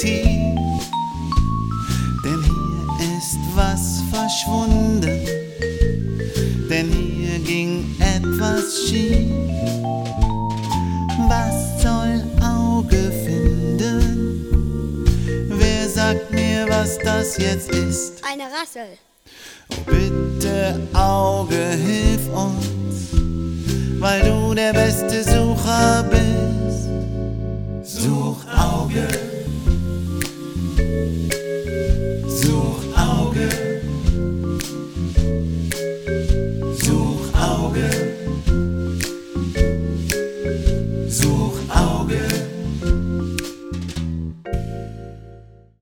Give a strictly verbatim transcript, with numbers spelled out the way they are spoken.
Detektiv, denn hier ist was verschwunden, denn hier ging etwas schief. Was soll Auge finden? Wer sagt mir, was das jetzt ist? Eine Rassel. Oh, bitte Auge, hilf uns, weil du der beste Sucher bist. Such Auge.